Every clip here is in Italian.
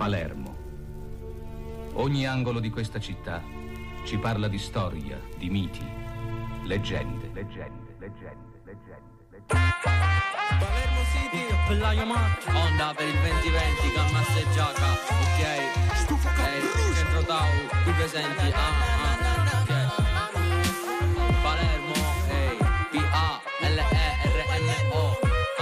Palermo. Ogni angolo di questa città ci parla di storia, di miti, leggende. Palermo City, Pellaio Marco, Onda per il 2020, Gammasse e Giaca, ok? Centro Tau, qui presenti, ok? Palermo, Palermo,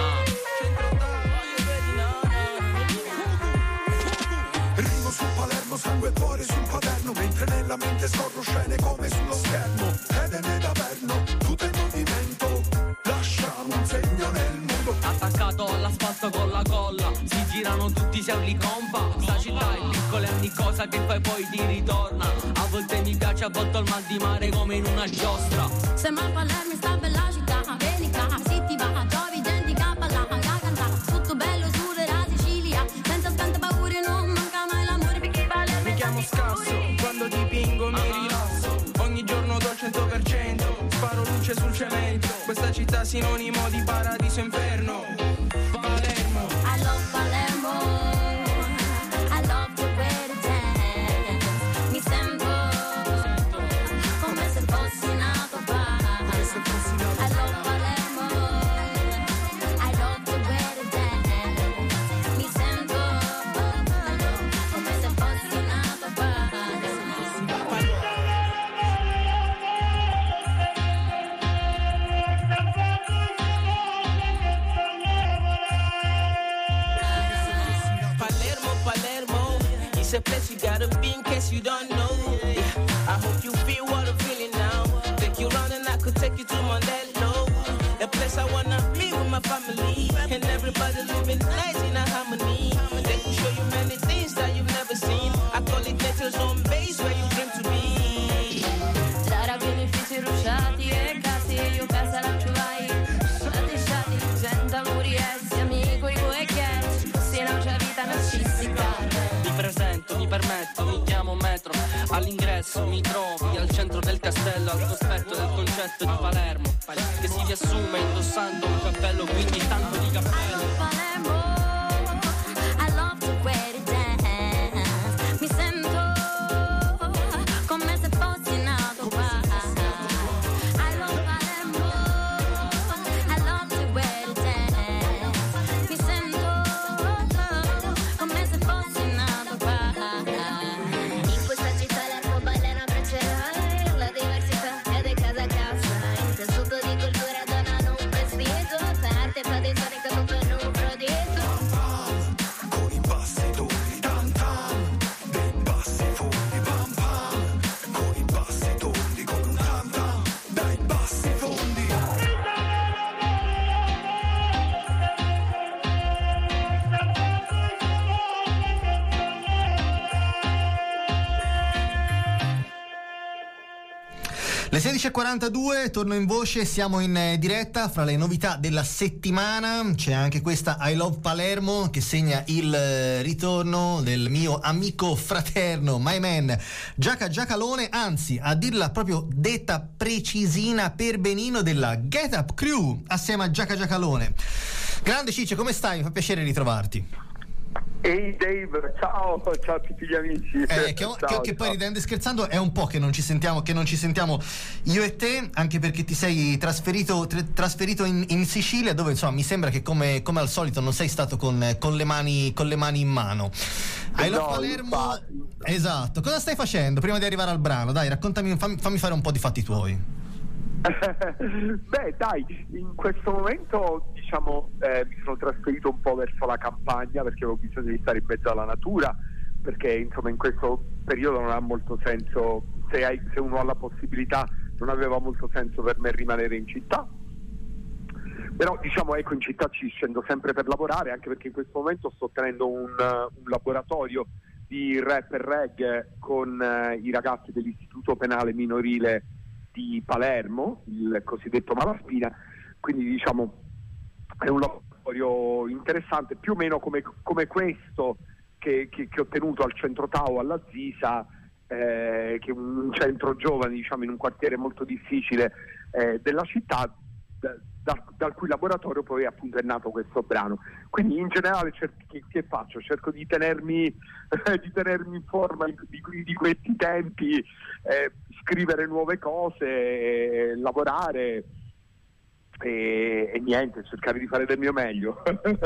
Rimo su Palermo, sangue e cuore sul quaderno, mentre nella mente scorro scene come sullo schermo. Edene d'Averno, tutto in movimento, lasciamo un segno nel mondo. attaccato all'asfalto con la colla, si girano tutti, sei un licompa. Sta città è piccola, è ogni cosa che fai poi ti ritorna. A volte mi piace, a volte il mal di mare come in una giostra. Sembra Palermo sta bella città, vedi qua, si ti va, trovi gente che parla, che canta, tutto bello sulla Sicilia, senza tante paure, non manca mai l'amore perché Palermo. Mi chiamo Scasso, quando dipingo mi rilasso, ogni giorno do il 100%, sparo luce sul cemento, questa città sinonimo di paradiso e inferno. Palermo, I love Palermo, I love the way to dance, mi sento come se fossi nato qua. I love Palermo, I love the way to dance, mi sento come se fossi nato qua. Palermo, it's a place you gotta be in case you don't know. I hope you feel what I'm feeling now. Take you round and I could take you to Mondello, a place I wanna be with my family, and everybody living nice in a harmony. They can show you many things that you've never seen. I call it nature's home base where you dream to be. Tra benefici rusciati e casi, io casa la vai. Lasciati, gente, amori, essi, amico, io e che se non c'è vita non ci si cade. Mi presento, mi permetto, mi chiamo Metro. All'ingresso mi trovi al centro del castello, al cospetto del concetto di Palermo, che si riassume indossando un cappello, quindi tanto di cappello. Palermo, I love the way to dance, mi sento come se fossi nato qua. I love Palermo, I love the way to dance, mi sento come se fossi nato qua. In questa città l'arcobaleno abbraccerai la diversità ed è casa a casa, in tessuto di cultura donano un prestigio, arte patriottica tutto in un prodigio. Con i bassi toni, tam tam, dei bassi fondi, pam pam. Con i bassi toni, con un tam tam, dai bassi fondi. Le 16:42, torno in voce, siamo in diretta fra le novità della settimana. C'è anche questa I Love Palermo che segna il ritorno del mio amico fraterno, my man, Giaca Giacalone, anzi, a dirla proprio detta precisina per benino della Get Up Crew, assieme a Giaca Giacalone. Grande Ciccio, come stai? Mi fa piacere ritrovarti. Ehi Dave, ciao a tutti gli amici. Che poi ridendo e scherzando è un po' che non ci sentiamo io e te, anche perché ti sei trasferito in Sicilia, dove insomma mi sembra che come al solito non sei stato con le mani in mano. I Love Palermo, esatto. Cosa stai facendo prima di arrivare al brano? Dai, raccontami, fammi fare un po' di fatti tuoi. Beh dai, in questo momento diciamo mi sono trasferito un po' verso la campagna perché avevo bisogno di stare in mezzo alla natura, perché insomma in questo periodo non ha molto senso, se uno ha la possibilità, non aveva molto senso per me rimanere in città. Però diciamo ecco, in città ci scendo sempre per lavorare, anche perché in questo momento sto tenendo un laboratorio di rap e reggae con i ragazzi dell'Istituto Penale Minorile di Palermo, il cosiddetto Malaspina, quindi diciamo è un laboratorio interessante, più o meno come questo che ho tenuto al centro Tau alla Zisa, che è un centro giovane, diciamo, in un quartiere molto difficile della città, dal cui laboratorio poi appunto è nato questo brano. Quindi in generale che faccio? Cerco di tenermi in forma di questi tempi, scrivere nuove cose, lavorare e niente, cercare di fare del mio meglio.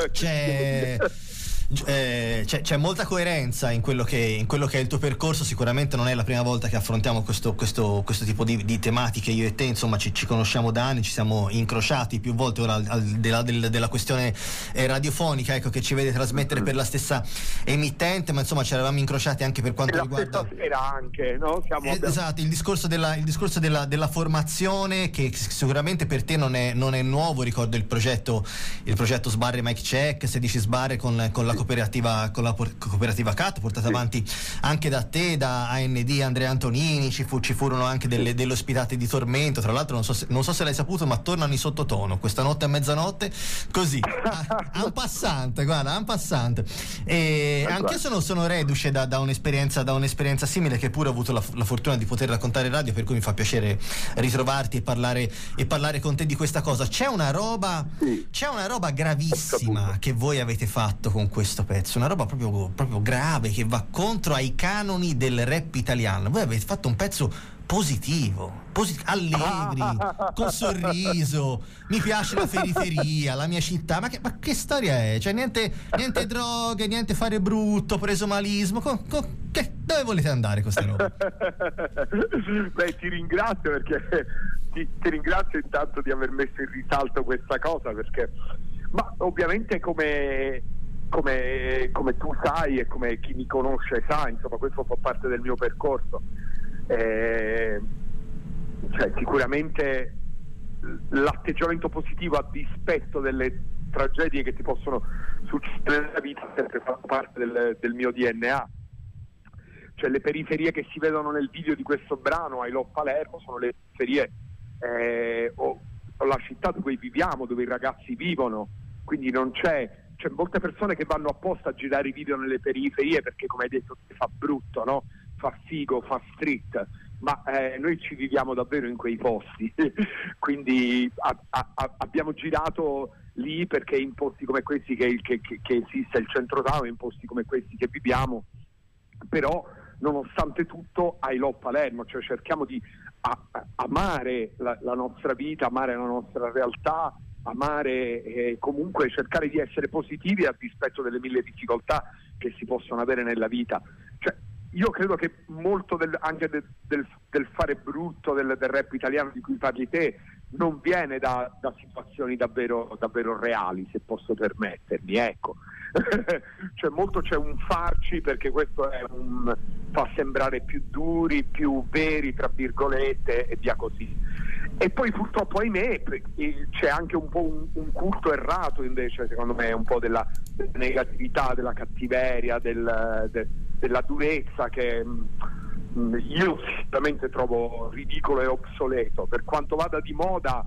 C'è molta coerenza in quello che è il tuo percorso. Sicuramente non è la prima volta che affrontiamo questo tipo di tematiche. Io e te insomma ci conosciamo da anni, ci siamo incrociati più volte, ora al di là della questione radiofonica, ecco, che ci vede trasmettere per la stessa emittente, ma insomma ci eravamo incrociati anche per quanto riguarda anche, no? Esatto, il discorso della formazione, che sicuramente per te non è nuovo. Ricordo il progetto Sbarre Mike Check, 16 Sbarre con la cooperativa CAT, portata avanti anche da te, da AND Andrea Antonini. ci furono anche delle ospitate di tormento, tra l'altro non so se l'hai saputo, ma tornano in sottotono questa notte a mezzanotte, così un passante, guarda, un passante. E anche io sono reduce da un'esperienza simile, che pure ho avuto la fortuna di poter raccontare in radio, per cui mi fa piacere ritrovarti e parlare con te di questa cosa. C'è una roba gravissima che voi avete fatto con questo pezzo, una roba proprio grave, che va contro ai canoni del rap italiano. Voi avete fatto un pezzo positivo, allegri, col sorriso, mi piace la periferia, la mia città. Ma che storia è? Cioè niente droghe, niente fare brutto, presomalismo. Dove volete andare con questa roba? Beh, ti ringrazio, perché ti ringrazio intanto di aver messo in risalto questa cosa, perché ma ovviamente come tu sai e come chi mi conosce sa, insomma, questo fa parte del mio percorso. Cioè, sicuramente l'atteggiamento positivo a dispetto delle tragedie che ti possono succedere nella vita ha sempre fatto parte del mio DNA. Cioè, le periferie che si vedono nel video di questo brano, I Love Palermo, sono le periferie o la città dove viviamo, dove i ragazzi vivono. Quindi non c'è molte persone che vanno apposta a girare i video nelle periferie perché, come hai detto, fa brutto, no? Fa figo, fa street, ma noi ci viviamo davvero in quei posti. Quindi abbiamo girato lì perché in posti come questi che esiste il centro town, in posti come questi che viviamo. Però nonostante tutto, I Love Palermo, cioè cerchiamo di amare la nostra vita, amare la nostra realtà, amare comunque cercare di essere positivi a dispetto delle mille difficoltà che si possono avere nella vita. Cioè, io credo che molto anche del fare brutto del rap italiano di cui parli te non viene da situazioni davvero, davvero reali, se posso permettermi, ecco. Cioè, molto c'è un farci perché questo fa sembrare più duri, più veri, tra virgolette, e via così. E poi purtroppo, ahimè, c'è anche un po' un culto errato invece, secondo me, un po' della negatività, della cattiveria, della durezza, che io sicuramente trovo ridicolo e obsoleto. Per quanto vada di moda,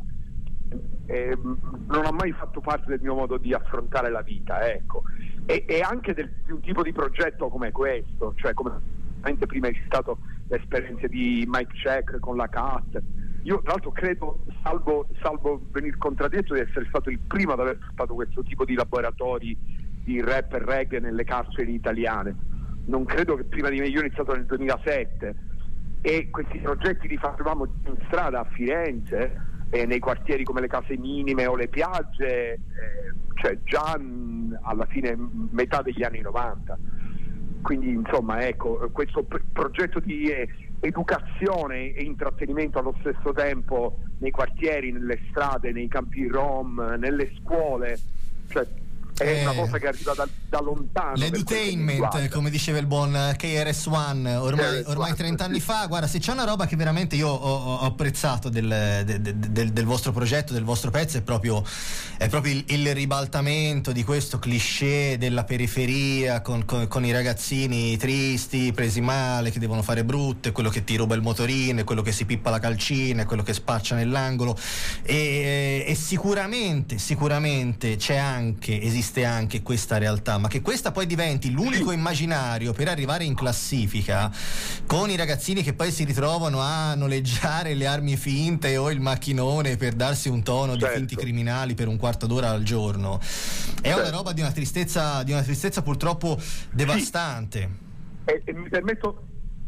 non ha mai fatto parte del mio modo di affrontare la vita, ecco. E anche di un tipo di progetto come questo, cioè come prima hai citato l'esperienza di Mike Check con la CAT. Io tra l'altro credo, salvo venir contraddetto, di essere stato il primo ad aver fatto questo tipo di laboratori di rap e reggae nelle carceri italiane. Non credo che prima di me, io ho iniziato nel 2007 e questi progetti li facevamo in strada a Firenze, nei quartieri come le Case Minime o le Piagge, cioè già alla fine metà degli anni 90. Quindi insomma, ecco, questo progetto di educazione e intrattenimento allo stesso tempo nei quartieri, nelle strade, nei campi rom, nelle scuole, cioè è una cosa che arriva da lontano. L'edutainment, come diceva il buon KRS-One ormai 30 anni fa. Guarda, se c'è una roba che veramente io ho apprezzato del vostro progetto, del vostro pezzo, è proprio il ribaltamento di questo cliché della periferia con i ragazzini tristi, presi male, che devono fare brutto, è quello che ti ruba il motorino, è quello che si pippa la calcina, è quello che spaccia nell'angolo, e sicuramente esiste esiste anche questa realtà, ma che questa poi diventi l'unico immaginario per arrivare in classifica, con i ragazzini che poi si ritrovano a noleggiare le armi finte o il macchinone per darsi un tono di finti criminali per un quarto d'ora al giorno, è una roba di una tristezza purtroppo devastante. E mi permetto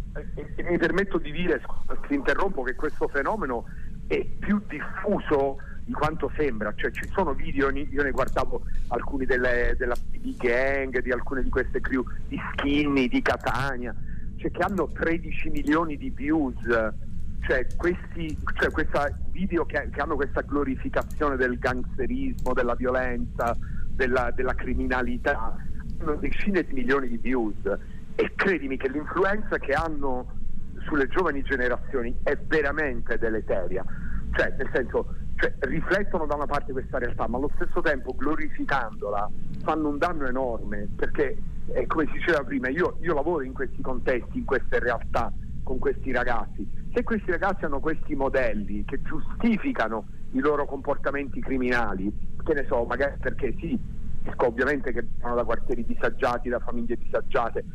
di dire, ti interrompo, che questo fenomeno è più diffuso di quanto sembra. Cioè, ci sono video, io ne guardavo alcuni della PD Gang, di alcune di queste crew di Skinny, di Catania, cioè, che hanno 13 milioni di views, questi video che hanno questa glorificazione del gangsterismo, della violenza, della criminalità, hanno decine di milioni di views, e credimi che l'influenza che hanno sulle giovani generazioni è veramente deleteria. Cioè, nel senso, riflettono da una parte questa realtà, ma allo stesso tempo, glorificandola, fanno un danno enorme, perché come si diceva prima, io lavoro in questi contesti, in queste realtà, con questi ragazzi. Se questi ragazzi hanno questi modelli che giustificano i loro comportamenti criminali, che ne so, magari perché ovviamente che vanno da quartieri disagiati, da famiglie disagiate,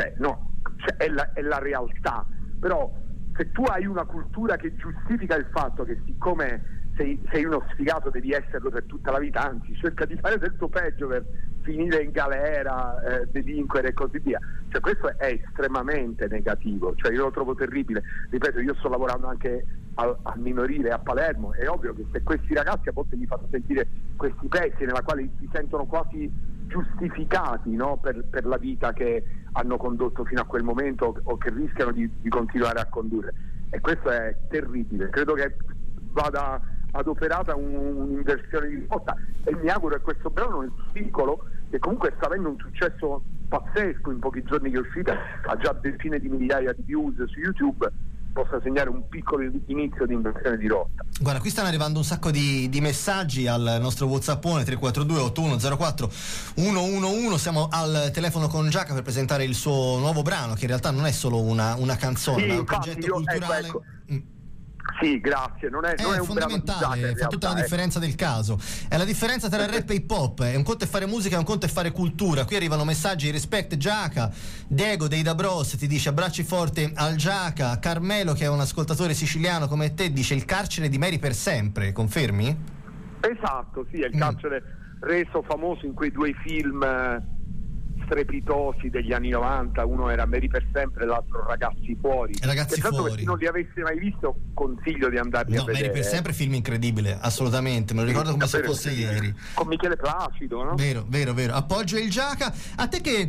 è la realtà. Però se tu hai una cultura che giustifica il fatto che siccome sei uno sfigato devi esserlo per tutta la vita, anzi cerca di fare del tuo peggio per finire in galera, delinquere e così via, questo è estremamente negativo. Io lo trovo terribile. Ripeto, io sto lavorando anche al minorile a Palermo, è ovvio che se questi ragazzi a volte gli fanno sentire questi pezzi nella quale si sentono quasi giustificati, no? per la vita che hanno condotto fino a quel momento o che rischiano di continuare a condurre, e questo è terribile. Credo che vada adoperata un'inversione di rotta, e mi auguro che questo brano, nel piccolo, che comunque sta avendo un successo pazzesco in pochi giorni che è uscita, ha già decine di migliaia di views su YouTube, possa segnare un piccolo inizio di inversione di rotta. Guarda, qui stanno arrivando un sacco di messaggi al nostro WhatsAppone 342 8104 111. Siamo al telefono con Giaca per presentare il suo nuovo brano, che in realtà non è solo una canzone, ma è un progetto culturale. Sì, grazie, non è un fondamentale, fa tutta la differenza del caso. È la differenza tra rap e hip hop. È un conto è fare musica, è un conto è fare cultura. Qui arrivano messaggi: respect Giaca. Diego dei Da Bros ti dice abbracci forte al Giaca. Carmelo, che è un ascoltatore siciliano come te, dice il carcere di Mary per sempre. Confermi? Esatto, sì, è il carcere reso famoso in quei due film strepitosi degli anni 90, uno era Mary per sempre, l'altro Ragazzi fuori. Ragazzi fuori. Per chi non li avesse mai visto, consiglio di andarli a vedere. Mary per sempre, film incredibile, assolutamente, me lo ricordo come se fosse ieri. Con Michele Placido, no? Vero. Appoggio il Giaca. A te che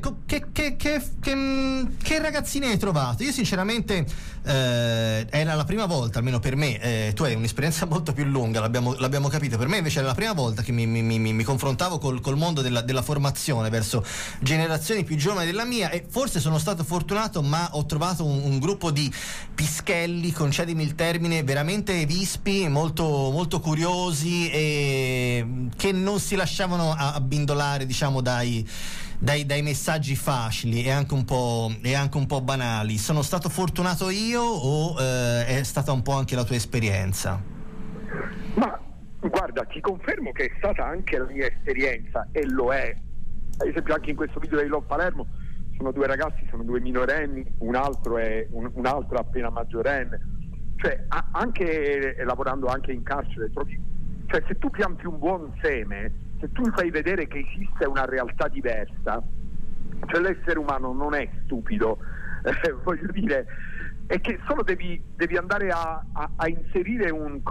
ragazzine hai trovato? Io sinceramente era la prima volta, almeno per me, tu hai un'esperienza molto più lunga, l'abbiamo capito. Per me invece era la prima volta che mi confrontavo col mondo della formazione verso generazioni più giovani della mia, e forse sono stato fortunato, ma ho trovato un gruppo di pischelli, concedimi il termine, veramente vispi, molto, molto curiosi, e che non si lasciavano abbindolare, diciamo, dai messaggi facili e anche un po' banali. Sono stato fortunato io o è stata un po' anche la tua esperienza? Ma guarda, ti confermo che è stata anche la mia esperienza, e lo è. Ad esempio anche in questo video di Love Palermo sono due ragazzi, sono due minorenni, un altro è appena maggiorenne. Anche lavorando anche in carcere trovi, se tu pianti un buon seme, se tu fai vedere che esiste una realtà diversa, l'essere umano non è stupido, voglio dire, è che solo devi andare a inserire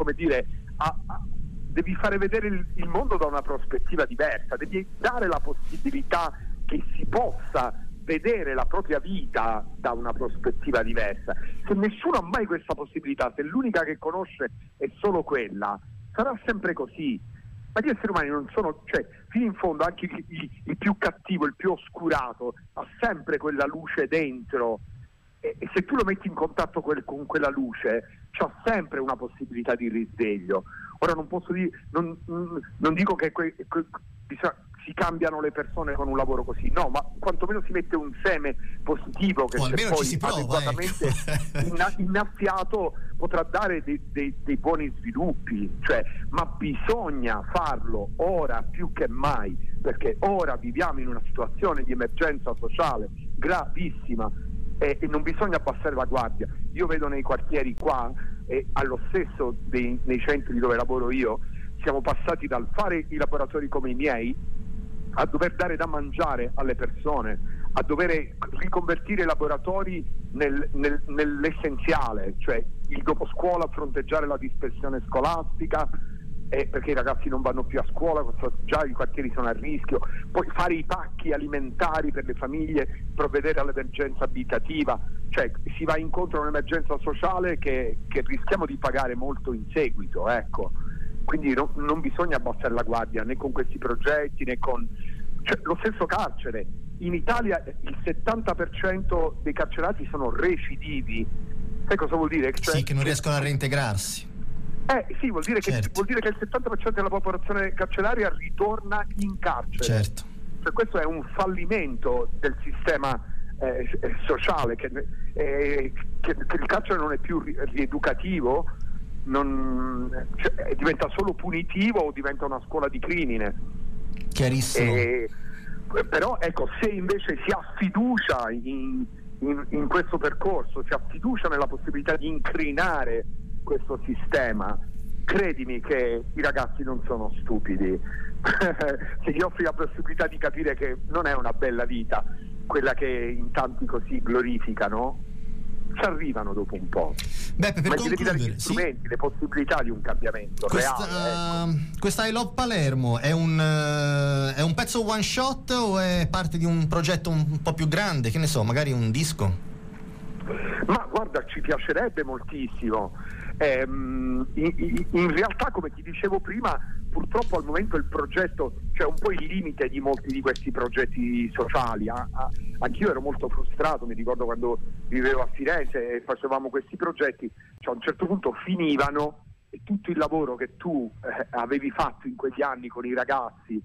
devi fare vedere il mondo da una prospettiva diversa, devi dare la possibilità che si possa vedere la propria vita da una prospettiva diversa. Se nessuno ha mai questa possibilità, se l'unica che conosce è solo quella, sarà sempre così. Ma gli esseri umani non sono, fino in fondo anche il più cattivo, il più oscurato ha sempre quella luce dentro, e se tu lo metti in contatto con quella luce c'ha sempre una possibilità di risveglio. Ora non posso dire, non dico che si cambiano le persone con un lavoro così, no, ma quantomeno si mette un seme positivo che se poi adeguatamente innaffiato potrà dare dei buoni sviluppi, cioè, ma bisogna farlo ora più che mai, perché ora viviamo in una situazione di emergenza sociale gravissima e non bisogna abbassare la guardia. Io vedo nei quartieri qua e allo stesso nei centri dove lavoro io, siamo passati dal fare i laboratori come i miei a dover dare da mangiare alle persone, a dover riconvertire i laboratori nell'essenziale, cioè il dopo scuola, fronteggiare la dispersione scolastica, perché i ragazzi non vanno più a scuola, già i quartieri sono a rischio, poi fare i pacchi alimentari per le famiglie, provvedere all'emergenza abitativa, cioè si va incontro a un'emergenza sociale che rischiamo di pagare molto in seguito, ecco. Quindi non bisogna abbassare la guardia né con questi progetti né con lo stesso carcere. In Italia il 70% dei carcerati sono recidivi. Sai cosa vuol dire? Cioè, sì, che non riescono a reintegrarsi. Sì, vuol dire che il 70% della popolazione carceraria ritorna in carcere. Certo. Cioè, questo è un fallimento del sistema sociale, che il carcere non è più rieducativo, diventa solo punitivo o diventa una scuola di crimine. Chiarissimo. Però ecco, se invece si ha fiducia in questo percorso, si ha fiducia nella possibilità di incrinare questo sistema, credimi che i ragazzi non sono stupidi. Se gli offri la possibilità di capire che non è una bella vita quella che in tanti così glorificano, ci arrivano dopo un po'. Beppe, per ma gli devi dare gli concludere, strumenti, le possibilità di un cambiamento reale. Questa I Love Palermo è un pezzo one shot o è parte di un progetto un po' più grande, che ne so, magari un disco? Ma guarda, ci piacerebbe moltissimo. In realtà, come ti dicevo prima, purtroppo al momento il progetto, cioè un po' il limite di molti di questi progetti sociali. Anch'io ero molto frustrato, mi ricordo quando vivevo a Firenze e facevamo questi progetti, cioè a un certo punto finivano e tutto il lavoro che tu avevi fatto in quegli anni con i ragazzi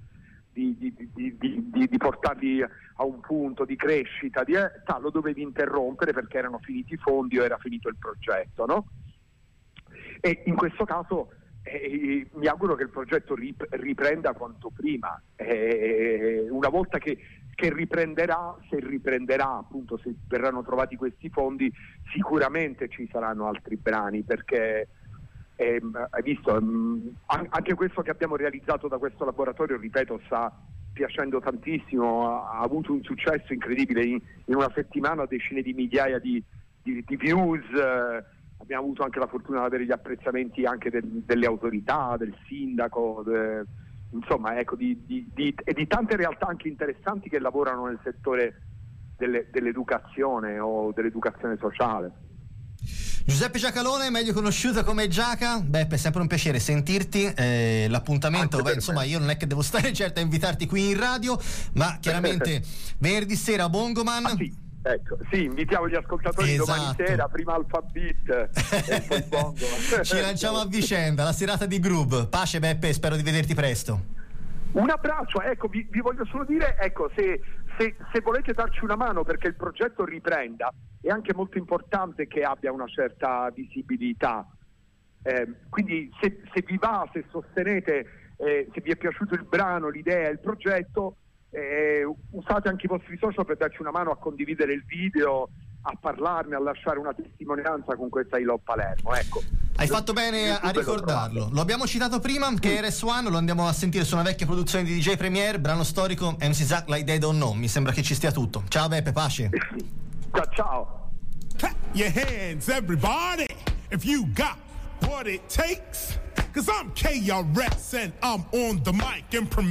di portarli a un punto di crescita, lo dovevi interrompere perché erano finiti i fondi o era finito il progetto, no? E in questo caso mi auguro che il progetto riprenda quanto prima, una volta che riprenderà, appunto, se verranno trovati questi fondi, sicuramente ci saranno altri brani, perché hai visto, anche questo che abbiamo realizzato da questo laboratorio, ripeto, sta piacendo tantissimo, ha avuto un successo incredibile, in una settimana decine di migliaia di views. Abbiamo avuto anche la fortuna di avere gli apprezzamenti anche delle autorità, del sindaco, insomma, ecco, e di tante realtà anche interessanti che lavorano nel settore dell'educazione o dell'educazione sociale. Giuseppe Giacalone, meglio conosciuto come Giaca. Beppe, è sempre un piacere sentirti. L'appuntamento, insomma, io non è che devo stare certo a invitarti qui in radio, ma chiaramente venerdì sera a Bongoman. Sì. Ecco, sì, invitiamo gli ascoltatori domani sera, prima Alphabet e poi Bongo. Ci lanciamo a vicenda, la serata di Groove. Pace Beppe, spero di vederti presto. Un abbraccio, ecco, vi voglio solo dire, ecco, se volete darci una mano perché il progetto riprenda, è anche molto importante che abbia una certa visibilità. Quindi se vi va, se sostenete, se vi è piaciuto il brano, l'idea, il progetto, usate anche i vostri social per darci una mano a condividere il video, a parlarne, a lasciare una testimonianza con questa I Love Palermo, ecco. Hai fatto bene a ricordarlo. Lo abbiamo citato prima, che RS1, lo andiamo a sentire su una vecchia produzione di DJ Premier, brano storico, MC Zack Like They Don't Know. Mi sembra che ci stia tutto. Ciao Beppe, pace. Ciao. Clap your hands, everybody, if you got what it takes. 'Cause I'm KRS and I'm on the mic and